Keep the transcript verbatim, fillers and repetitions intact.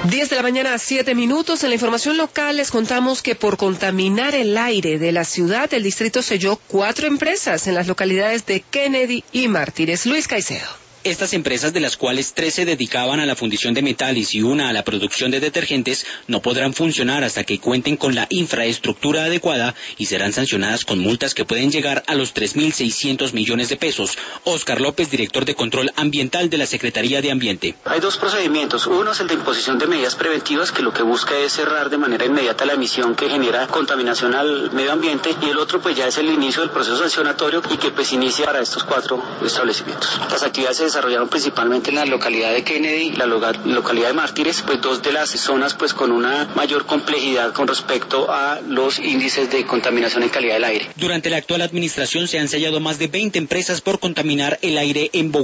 diez de la mañana, siete minutos. En la información local les contamos que por contaminar el aire de la ciudad, el distrito selló cuatro empresas en las localidades de Kennedy y Mártires. Luis Caicedo. Estas empresas, de las cuales tres se dedicaban a la fundición de metales y una a la producción de detergentes, no podrán funcionar hasta que cuenten con la infraestructura adecuada y serán sancionadas con multas que pueden llegar a los tres mil seiscientos millones de pesos. Óscar López, director de Control Ambiental de la Secretaría de Ambiente. Hay dos procedimientos. Uno es el de imposición de medidas preventivas, que lo que busca es cerrar de manera inmediata la emisión que genera contaminación al medio ambiente, y el otro pues ya es el inicio del proceso sancionatorio y que pues inicia para estos cuatro establecimientos. Las actividades se desarrollaron principalmente en la localidad de Kennedy y la localidad de Mártires, pues dos de las zonas pues con una mayor complejidad con respecto a los índices de contaminación en calidad del aire. Durante la actual administración se han sellado más de veinte empresas por contaminar el aire en Bogotá.